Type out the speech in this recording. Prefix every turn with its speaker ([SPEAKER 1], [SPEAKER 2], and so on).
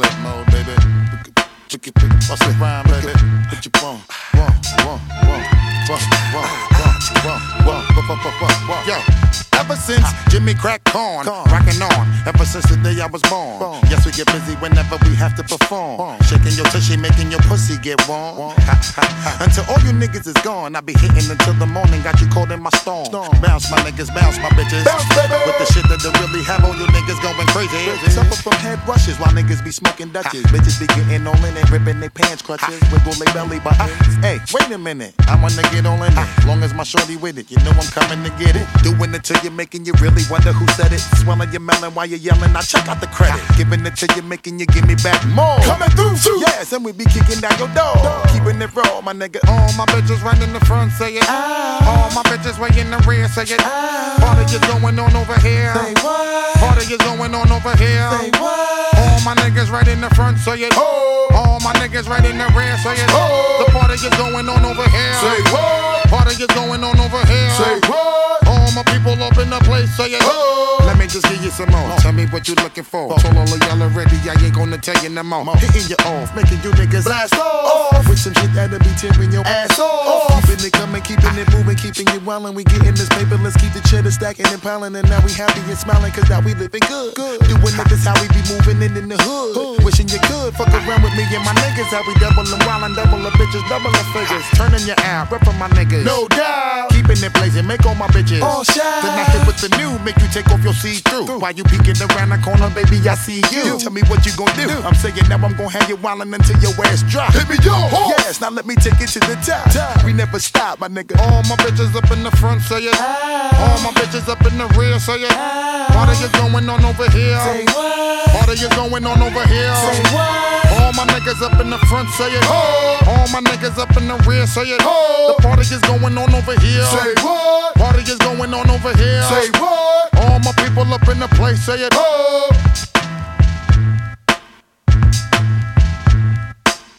[SPEAKER 1] up mode, baby. Bust it rhyme, baby. Hit your bone. Yo, ever since Jimmy cracked corn, rockin' on. Ever since the day I was born. Yes, we get busy whenever we have to perform. Shaking your tushy, making your pussy get warm. Until all you niggas is gone, I be hitting until the morning. Got you cold in my storm. Bounce my niggas, bounce my bitches. With the shit that they really have all you niggas going crazy. Suffer from head rushes while niggas be smoking Dutches. Bitches be getting all in it, ripping their pants crutches, wiggle their belly buttons. Hey, wait a minute, I wanna get all in it. Long as my shorty with it, you know I'm coming to get it. Doing it till you're making you really wonder who said it. Swelling your melon while you're yelling, I check out the credit. Giving it till you're making you give me back more. Coming through too. Yes, and we be kicking down your door. Keeping it raw, my nigga. All my bitches right in the front, say it. All my bitches right in the rear, say it. Party is going on over here. Say what? Party is going on over here. Say what? All my niggas right in the front, say it. All my niggas right in the rear, say it. The party is going on over here. Say what? Party is going on over here. Say what? All my people up in the place, say it. Let me just give you some more. Tell me what you looking for. Told all of y'all already, I ain't gonna tell you no more. Hitting you off, making you niggas blast off. With some shit that'll be tearing your ass off. Keeping it coming, keeping it moving, keeping you wildin'. We getting this paper, let's keep the cheddar stacking and piling. And now we happy and smiling, cause now we living good. Doing it, this how we be moving in the hood. Wishing you could fuck around with me and my niggas. How we doubling wildin', double the bitches, double the figures. Turning your eye, reppin' my niggas. No doubt. Keeping it blazing, make all my bitches all shine. Then I hit with the new, make you take off your see-through. While you peeking around the corner, baby, I see you. Tell me what you gon' do. I'm saying now I'm gon' have you wildin' until your ass drop. Hit me, yo, yes, now let me take it to the top. We never stop, my nigga. All my bitches up in the front, say it. All my bitches up in the rear, say it. Party is going on over here. Say what? Party is going on over here. Say what? All my niggas up in the front, say it. All my niggas up in the rear, say it. The party is going on over here. Say what? Party is going on over here. Say what? All my people up in the place, say it.